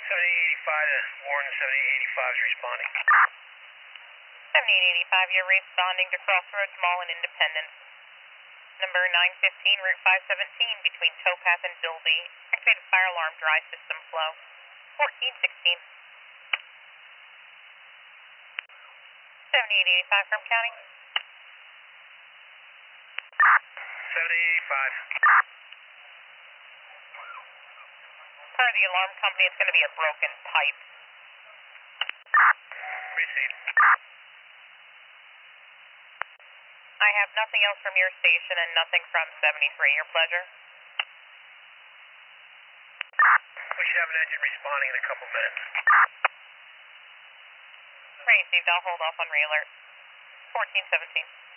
7885 to Warren, 7885 is responding. 7885, you're responding to Crossroads Mall and Independence. Number 915, Route 517, between Towpath and Dilby. Activated fire alarm, dry system flow. 1416. 7885 from County. 7885. Per the alarm company, it's going to be a broken pipe. Received. I have nothing else from your station and nothing from 73. Your pleasure. We should have an engine responding in a couple minutes. Received. I'll hold off on re-alert. 1417.